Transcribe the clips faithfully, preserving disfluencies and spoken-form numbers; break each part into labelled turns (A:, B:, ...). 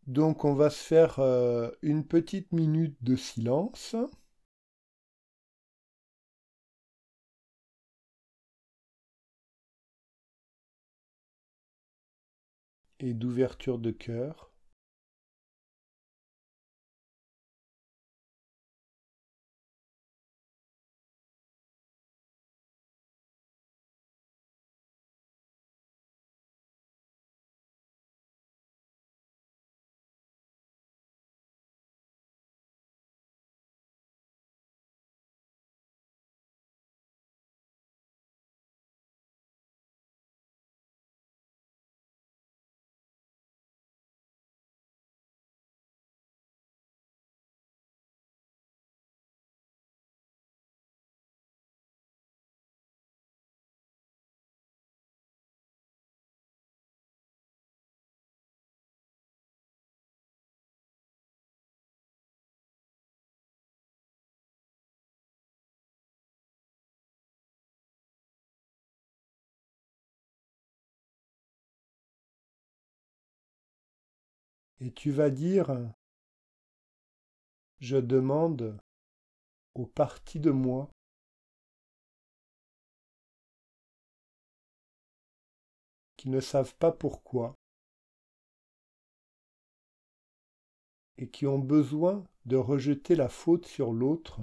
A: Donc on va se faire euh, une petite minute de silence et d'ouverture de cœur. Et tu vas dire, je demande aux parties de moi qui ne savent pas pourquoi et qui ont besoin de rejeter la faute sur l'autre,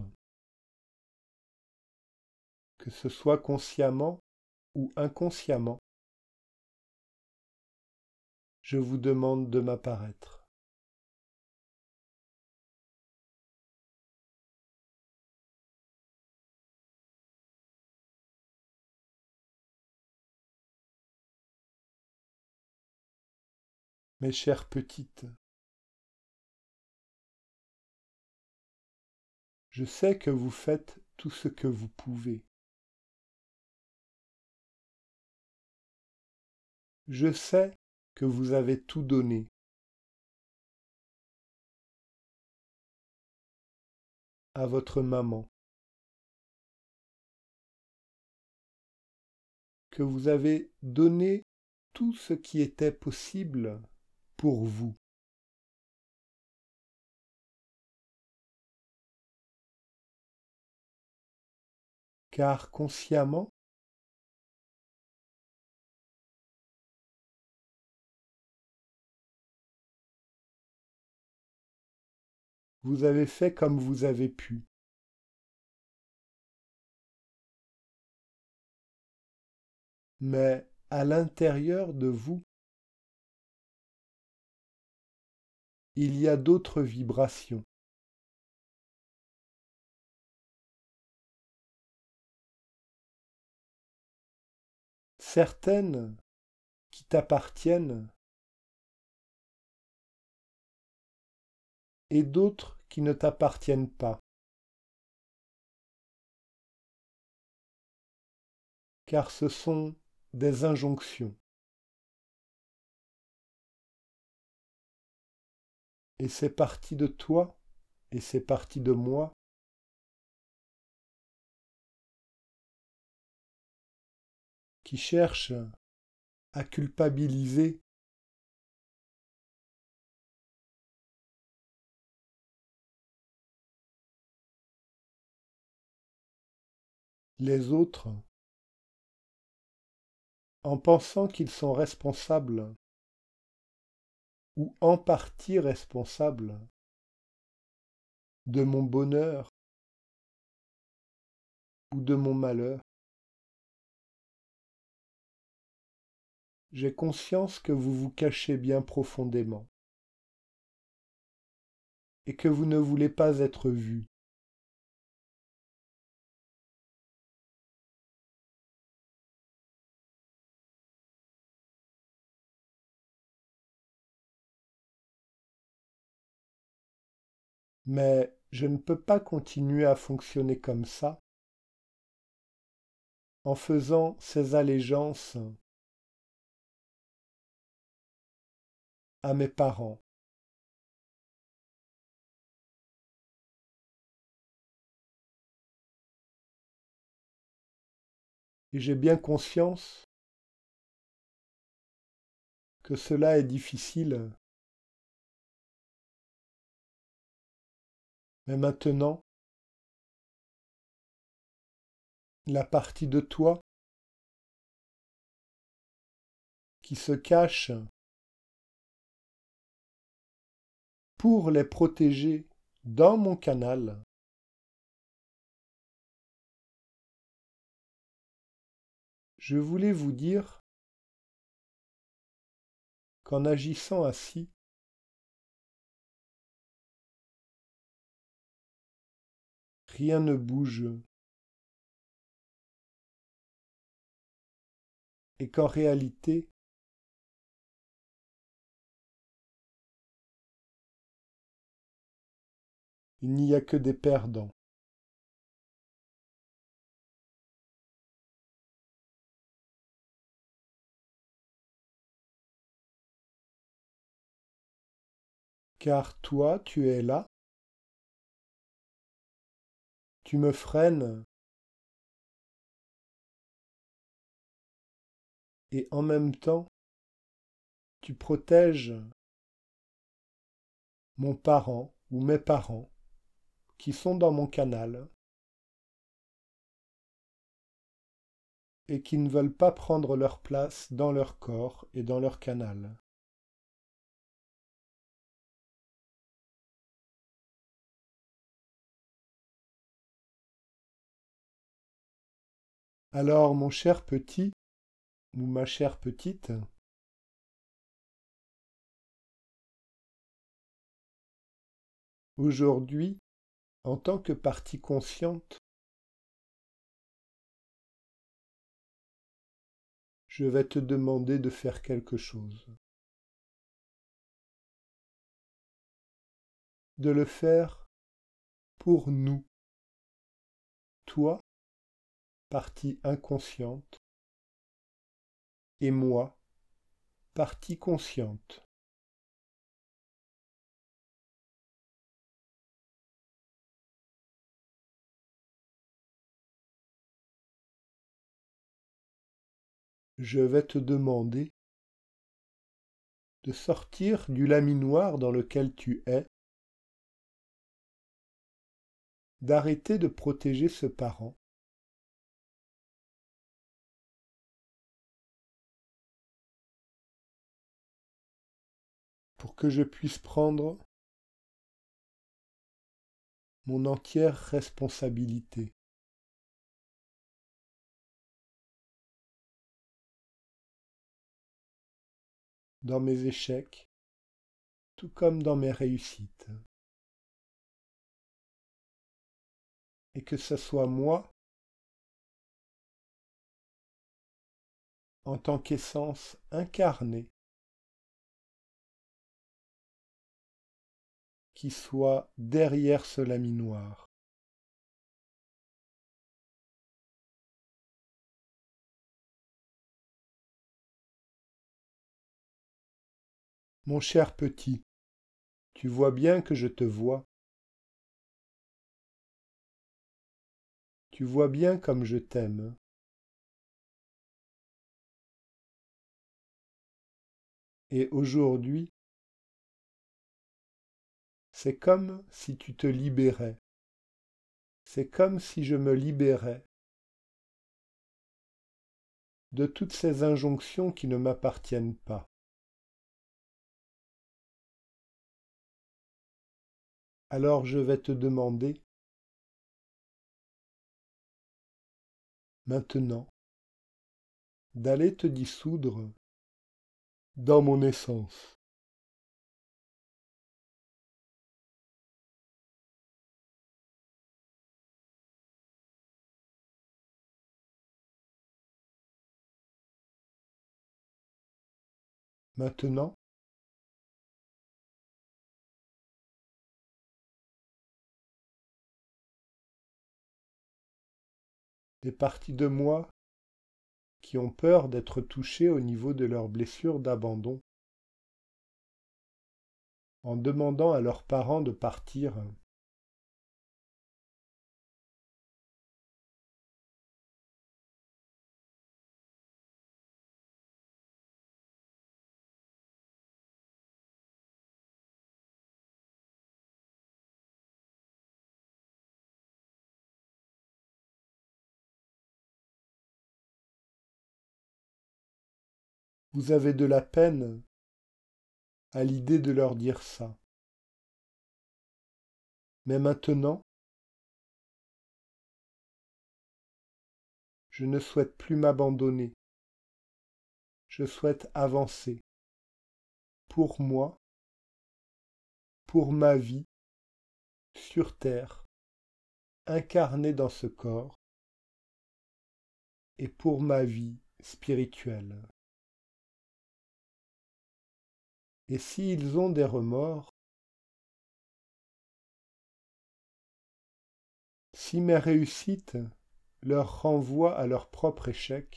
A: que ce soit consciemment ou inconsciemment, je vous demande de m'apparaître. Mes chères petites, je sais que vous faites tout ce que vous pouvez. Je sais que vous avez tout donné. À votre maman, que vous avez donné tout ce qui était possible pour vous. Car consciemment, vous avez fait comme vous avez pu. Mais à l'intérieur de vous, il y a d'autres vibrations. Certaines qui t'appartiennent et d'autres qui ne t'appartiennent pas. Car ce sont des injonctions. Et c'est partie de toi et c'est partie de moi qui cherchent à culpabiliser les autres en pensant qu'ils sont responsables ou en partie responsables de mon bonheur ou de mon malheur. J'ai conscience que vous vous cachez bien profondément et que vous ne voulez pas être vu. Mais je ne peux pas continuer à fonctionner comme ça en faisant ces allégeances à mes parents. Et j'ai bien conscience que cela est difficile Mais maintenant, la partie de toi qui se cache pour les protéger dans mon canal, je voulais vous dire qu'en agissant ainsi, rien ne bouge et qu'en réalité, il n'y a que des perdants. Car toi, tu es là, tu me freines et en même temps, tu protèges mon parent ou mes parents qui sont dans mon canal et qui ne veulent pas prendre leur place dans leur corps et dans leur canal. Alors, mon cher petit, ou ma chère petite, aujourd'hui, en tant que partie consciente, je vais te demander de faire quelque chose. De le faire pour nous. Toi, partie inconsciente, et moi, partie consciente. Je vais te demander de sortir du laminoir dans lequel tu es, d'arrêter de protéger ce parent, pour que je puisse prendre mon entière responsabilité. Dans mes échecs, tout comme dans mes réussites. Et que ce soit moi, en tant qu'essence incarnée, qui soit derrière ce laminoir. Mon cher petit, tu vois bien que je te vois. Tu vois bien comme je t'aime. Et aujourd'hui, c'est comme si tu te libérais. C'est comme si je me libérais de toutes ces injonctions qui ne m'appartiennent pas. Alors je vais te demander, maintenant, d'aller te dissoudre dans mon essence. Maintenant, les parties de moi qui ont peur d'être touchées au niveau de leurs blessures d'abandon, en demandant à leurs parents de partir, Vous avez de la peine à l'idée de leur dire ça. Mais maintenant, je ne souhaite plus m'abandonner. Je souhaite avancer. Pour moi, pour ma vie, sur terre, incarnée dans ce corps, et pour ma vie spirituelle. Et s'ils ont des remords, si mes réussites leur renvoient à leur propre échec,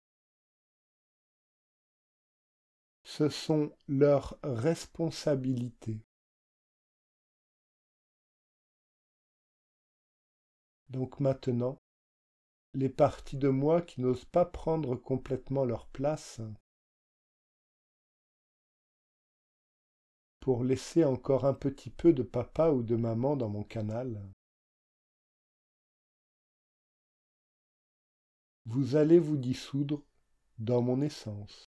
A: ce sont leurs responsabilités. Donc maintenant, les parties de moi qui n'osent pas prendre complètement leur place pour laisser encore un petit peu de papa ou de maman dans mon canal, vous allez vous dissoudre dans mon essence.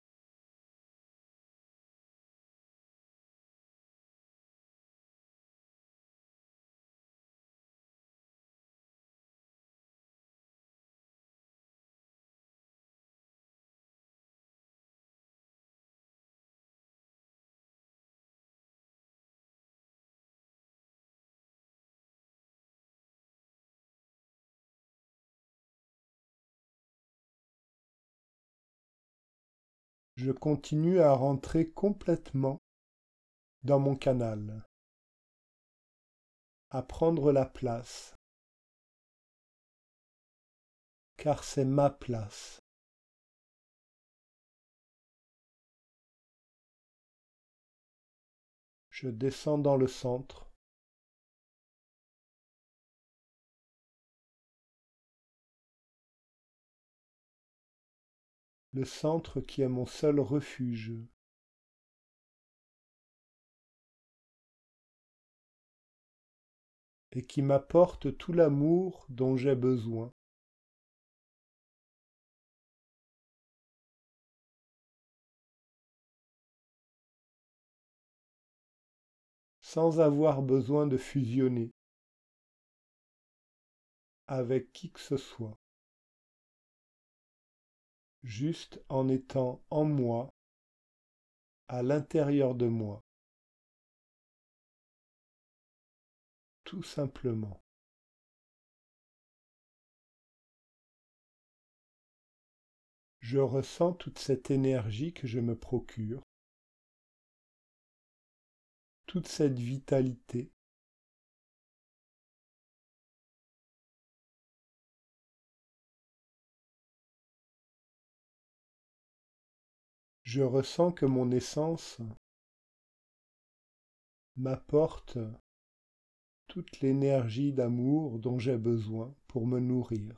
A: Je continue à rentrer complètement dans mon canal, à prendre la place, car c'est ma place. Je descends dans le centre. Le centre qui est mon seul refuge. Et qui m'apporte tout l'amour dont j'ai besoin. Sans avoir besoin de fusionner avec qui que ce soit, juste en étant en moi, à l'intérieur de moi, tout simplement. Je ressens toute cette énergie que je me procure, toute cette vitalité. Je ressens que mon essence m'apporte toute l'énergie d'amour dont j'ai besoin pour me nourrir.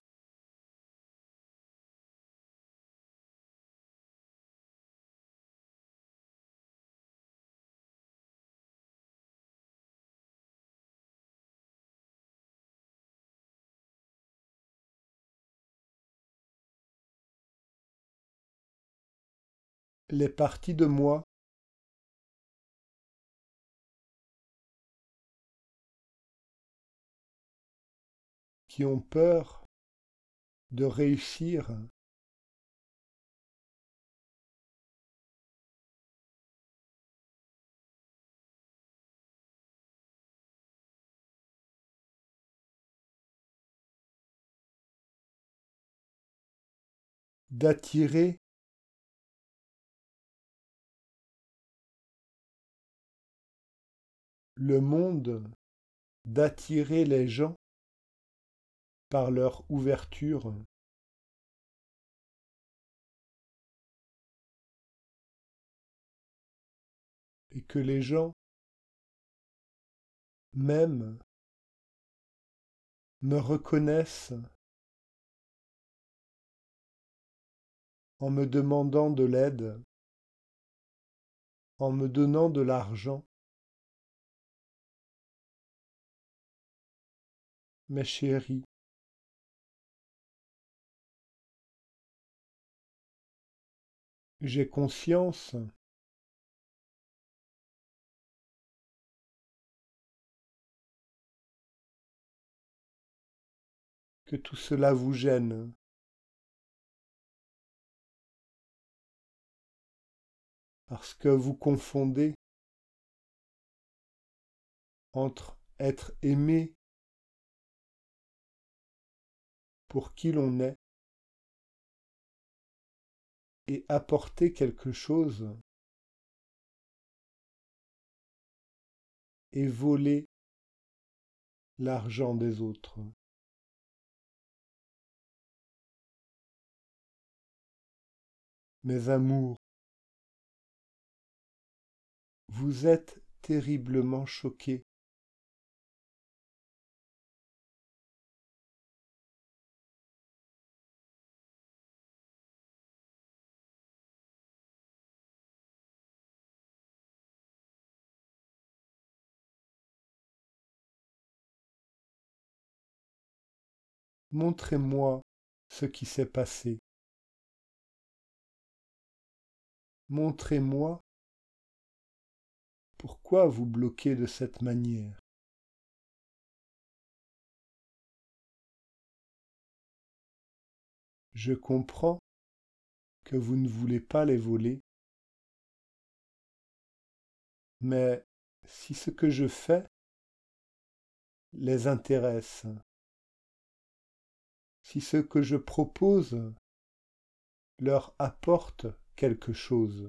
A: Les parties de moi qui ont peur de réussir d'attirer le monde, d'attirer les gens par leur ouverture, et que les gens m'aiment, me reconnaissent en me demandant de l'aide, en me donnant de l'argent. Mes chéris, J'ai conscience que tout cela vous gêne. Parce que vous confondez entre être aimé pour qui l'on est et apporter quelque chose et voler l'argent des autres. Mes amours, vous êtes terriblement choqués. Montrez-moi ce qui s'est passé. Montrez-moi pourquoi vous bloquez de cette manière. Je comprends que vous ne voulez pas les voler, mais si ce que je fais les intéresse, si ce que je propose leur apporte quelque chose,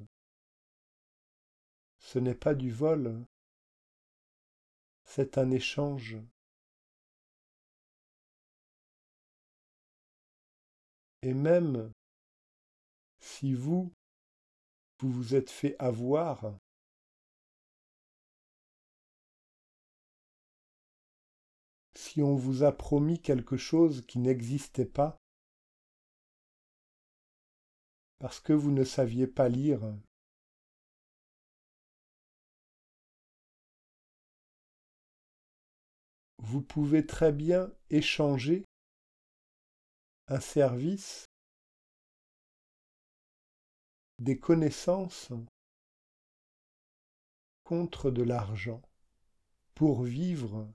A: ce n'est pas du vol, c'est un échange. Et même si vous, vous vous êtes fait avoir, si on vous a promis quelque chose qui n'existait pas, parce que vous ne saviez pas lire, vous pouvez très bien échanger un service, des connaissances contre de l'argent pour vivre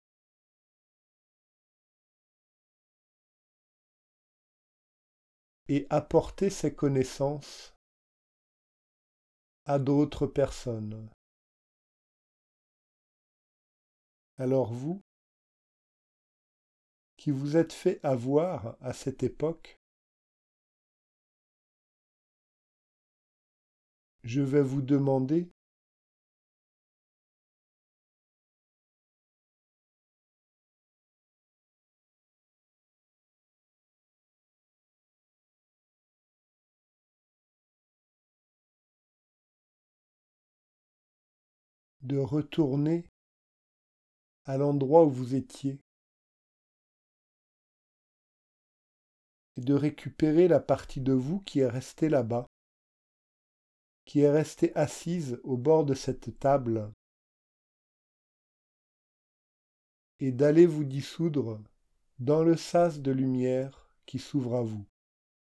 A: et apporter ces connaissances à d'autres personnes. Alors vous, qui vous êtes fait avoir à cette époque, je vais vous demander de retourner à l'endroit où vous étiez et de récupérer la partie de vous qui est restée là-bas, qui est restée assise au bord de cette table, et d'aller vous dissoudre dans le sas de lumière qui s'ouvre à vous.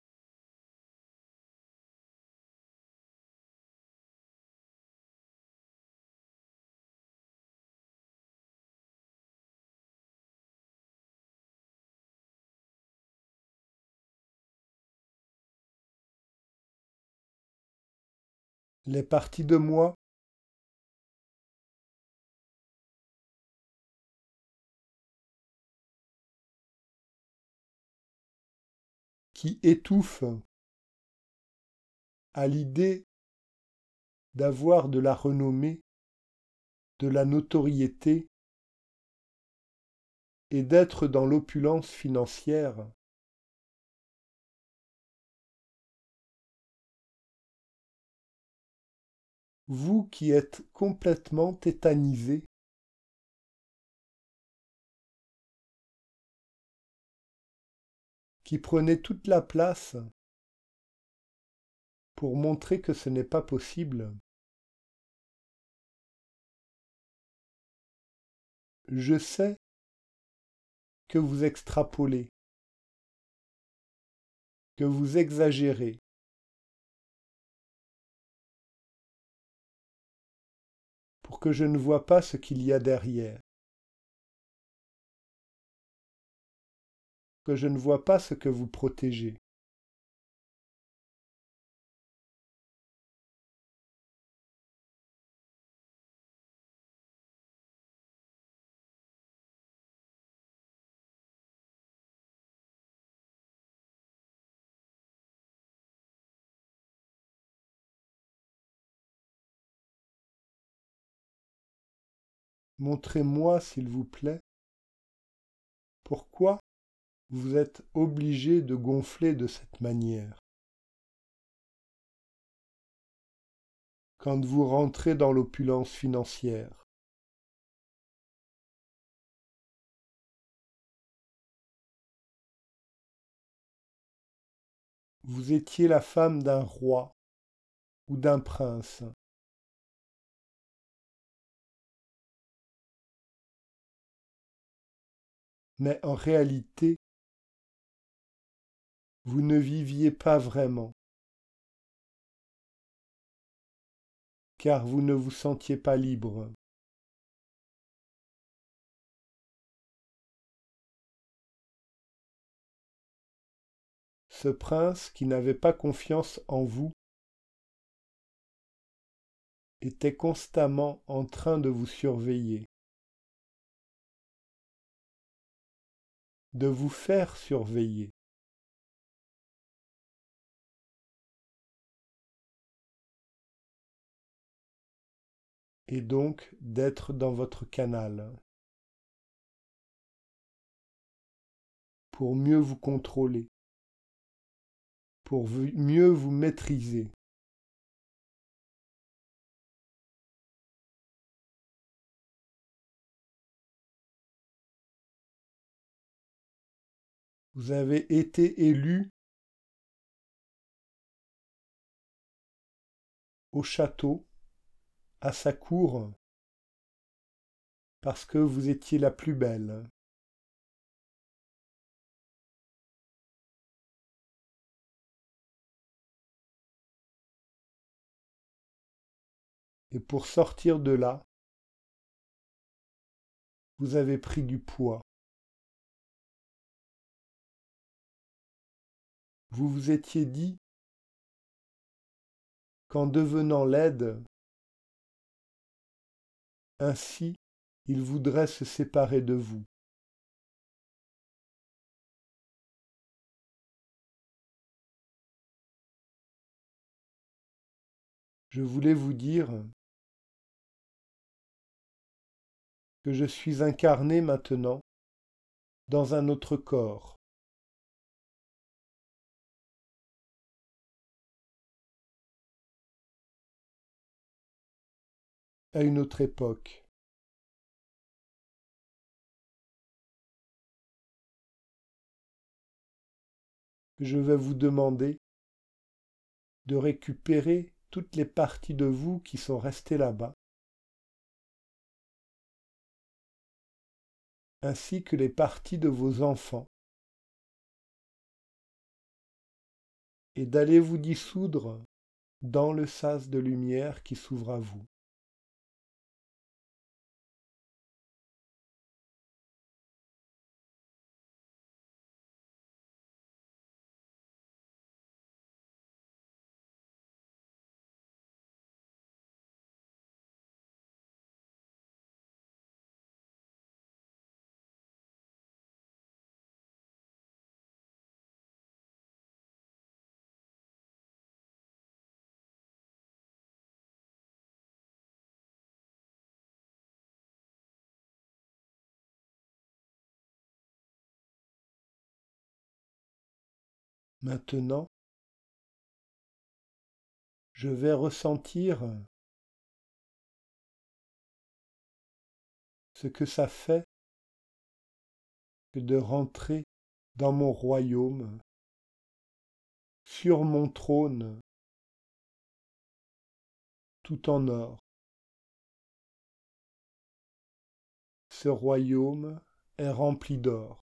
A: Les parties de moi qui étouffent à l'idée d'avoir de la renommée, de la notoriété et d'être dans l'opulence financière, vous qui êtes complètement tétanisé, qui prenez toute la place pour montrer que ce n'est pas possible, je sais que vous extrapolez, que vous exagérez, pour que je ne vois pas ce qu'il y a derrière, que je ne vois pas ce que vous protégez. Montrez-moi, s'il vous plaît, pourquoi vous êtes obligé de gonfler de cette manière. Quand vous rentrez dans l'opulence financière, vous étiez la femme d'un roi ou d'un prince. Mais en réalité, vous ne viviez pas vraiment, car vous ne vous sentiez pas libre. Ce prince qui n'avait pas confiance en vous était constamment en train de vous surveiller, de vous faire surveiller. Et donc d'être dans votre canal, pour mieux vous contrôler, pour mieux vous maîtriser. Vous avez été élu au château, à sa cour, parce que vous étiez la plus belle. Et pour sortir de là, vous avez pris du poids. Vous vous étiez dit qu'en devenant laide, ainsi, il voudrait se séparer de vous. Je voulais vous dire que je suis incarné maintenant dans un autre corps, à une autre époque. Je vais vous demander de récupérer toutes les parties de vous qui sont restées là-bas, ainsi que les parties de vos enfants, et d'aller vous dissoudre dans le sas de lumière qui s'ouvre à vous. Maintenant, je vais ressentir ce que ça fait que de rentrer dans mon royaume, sur mon trône, tout en or. Ce royaume est rempli d'or.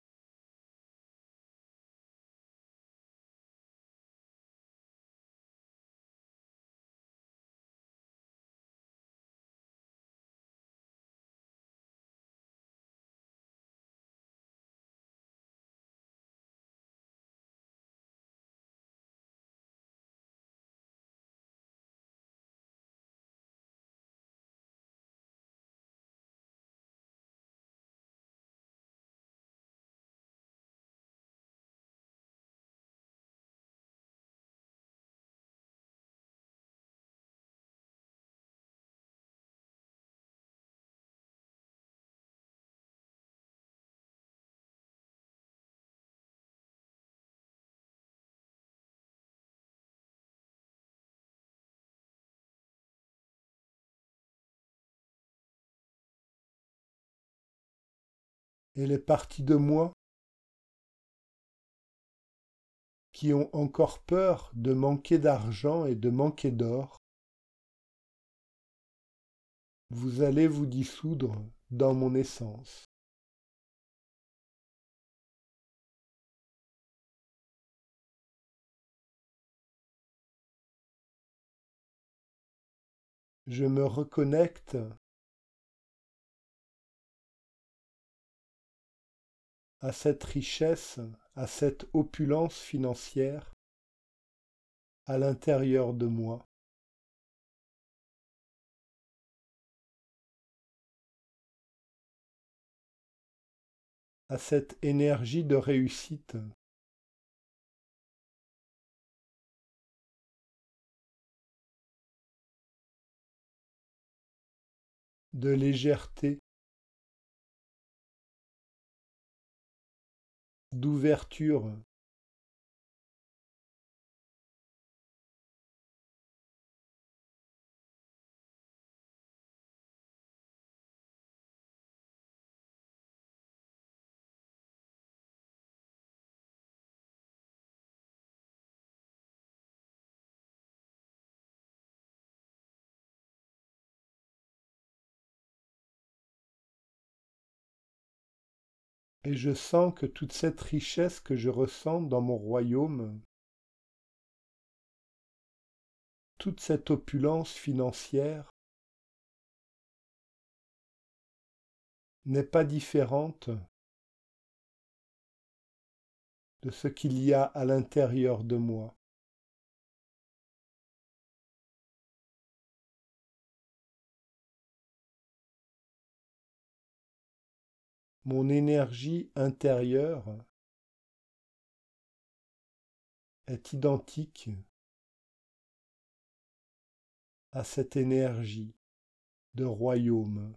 A: Et les parties de moi qui ont encore peur de manquer d'argent et de manquer d'or, vous allez vous dissoudre dans mon essence. Je me reconnecte à cette richesse, à cette opulence financière à l'intérieur de moi. À cette énergie de réussite. De légèreté, d'ouverture, et je sens que toute cette richesse que je ressens dans mon royaume, toute cette opulence financière n'est pas différente de ce qu'il y a à l'intérieur de moi. Mon énergie intérieure est identique à cette énergie de royaume.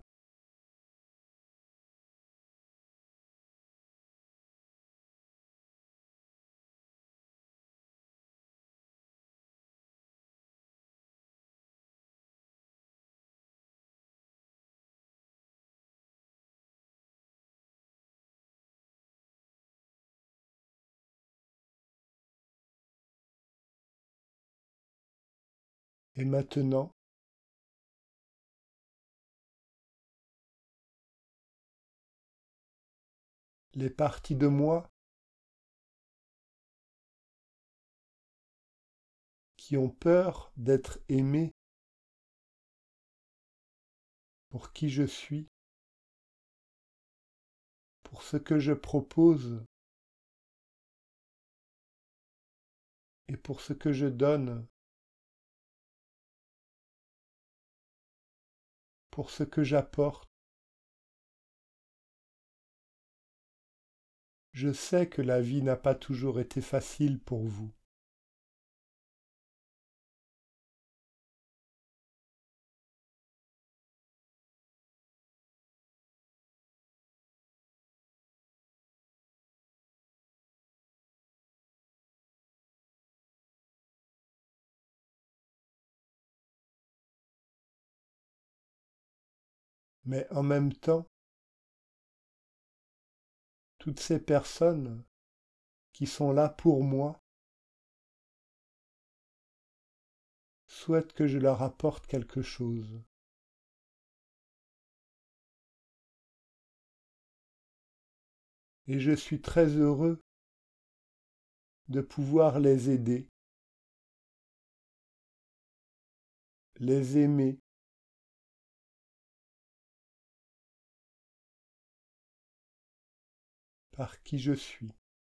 A: Et maintenant, les parties de moi qui ont peur d'être aimées pour qui je suis, pour ce que je propose et pour ce que je donne, pour ce que j'apporte. Je sais que la vie n'a pas toujours été facile pour vous. Mais en même temps, toutes ces personnes qui sont là pour moi souhaitent que je leur apporte quelque chose. Et je suis très heureux de pouvoir les aider, les aimer, par qui je suis.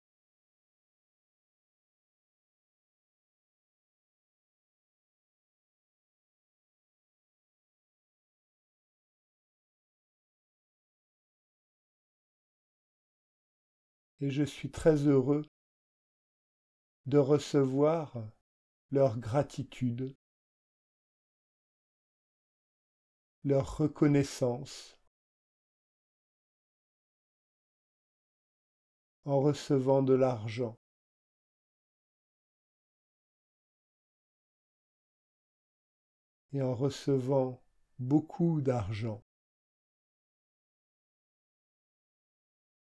A: Et je suis très heureux de recevoir leur gratitude, leur reconnaissance en recevant de l'argent. Et en recevant beaucoup d'argent.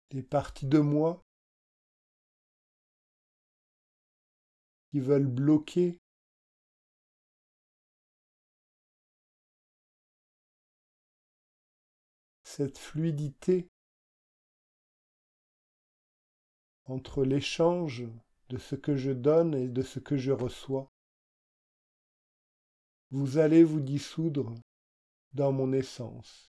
A: les parties de moi qui veulent bloquer cette fluidité entre l'échange de ce que je donne et de ce que je reçois. Vous allez vous dissoudre dans mon essence.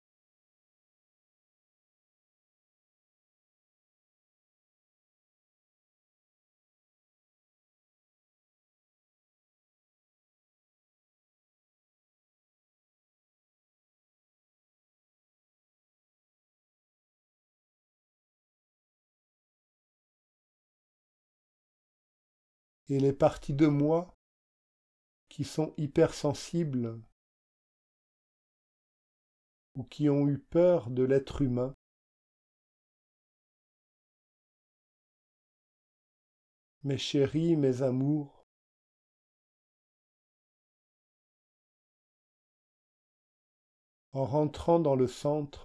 A: Et les parties de moi qui sont hypersensibles ou qui ont eu peur de l'être humain, mes chéris, mes amours, en rentrant dans le centre,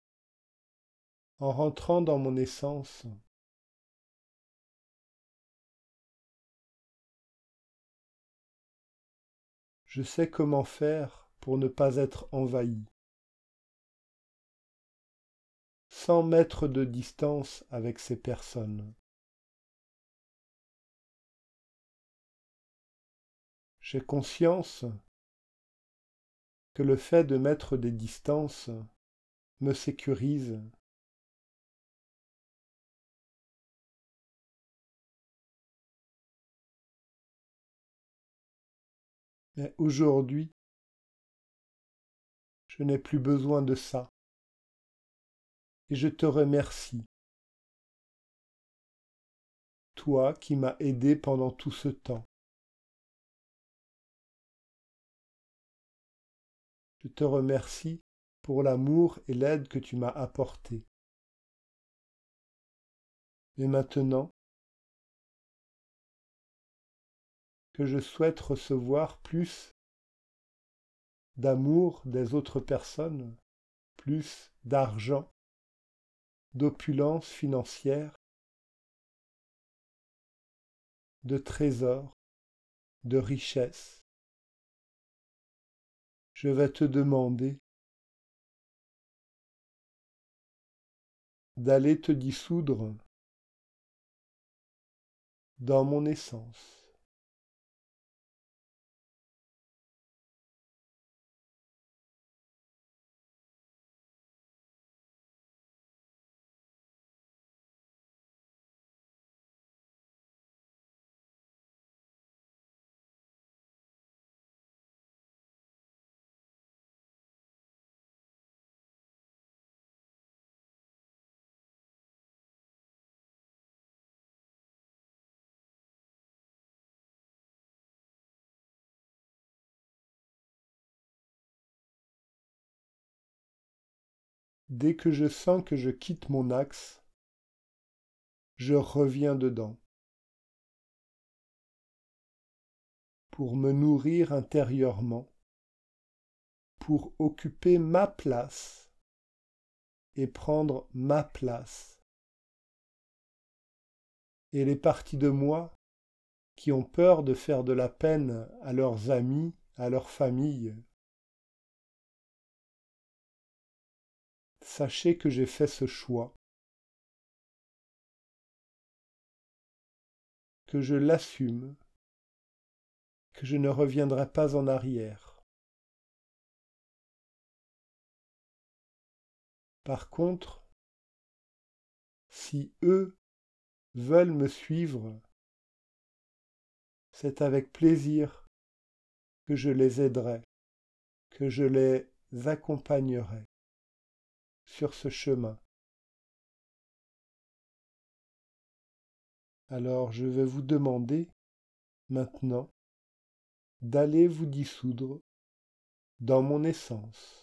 A: en rentrant dans mon essence, je sais comment faire pour ne pas être envahi, sans mettre de distance avec ces personnes. J'ai conscience que le fait de mettre des distances me sécurise. Mais aujourd'hui, je n'ai plus besoin de ça. Et je te remercie, toi qui m'as aidé pendant tout ce temps. Je te remercie pour l'amour et l'aide que tu m'as apporté. Et maintenant que je souhaite recevoir plus d'amour des autres personnes, plus d'argent, d'opulence financière, de trésors, de richesse, je vais te demander d'aller te dissoudre dans mon essence. Dès que je sens que je quitte mon axe, je reviens dedans pour me nourrir intérieurement, pour occuper ma place et prendre ma place. Et les parties de moi qui ont peur de faire de la peine à leurs amis, à leur famille, sachez que j'ai fait ce choix, que je l'assume, que je ne reviendrai pas en arrière. Par contre, si eux veulent me suivre, c'est avec plaisir que je les aiderai, que je les accompagnerai sur ce chemin. Alors je vais vous demander maintenant d'aller vous dissoudre dans mon essence.